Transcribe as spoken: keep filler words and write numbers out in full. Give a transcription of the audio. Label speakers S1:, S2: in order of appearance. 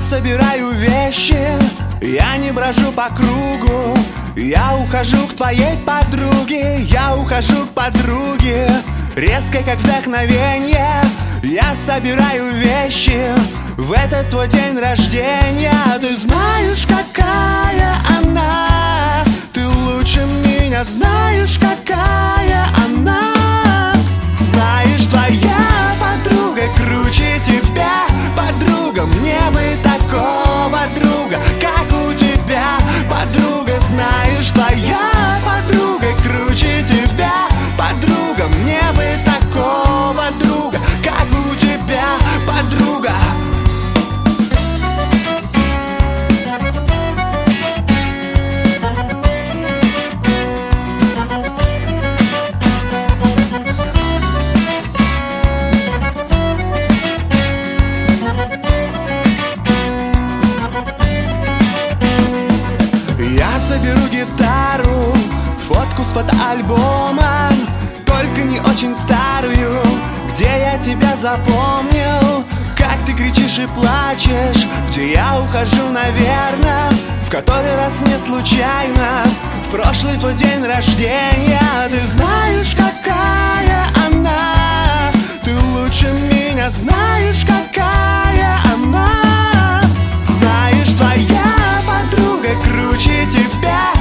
S1: собираю вещи, я не брожу по кругу. Я ухожу к твоей подруге, я ухожу к подруге. Резко, как вдохновение, я собираю вещи в этот твой день рождения. Ты знаешь, какая она, ты лучше меня знаешь, какая она. Знаешь, твоя подруга круче тебя, подруга, мне бы такого друга, как у тебя, подруга. Знаешь, твоя подруга круче тебя, подруга, мне бы такого друга, как у тебя, подруга. Соберу гитару, фотку с фотоальбома, только не очень старую, где я тебя запомнил. Как ты кричишь и плачешь, где я ухожу, наверное, в который раз не случайно, в прошлый твой день рождения. Ты знаешь, какая она, ты лучше меня знаешь, какая она. Знаешь, твоя подруга круче тебя,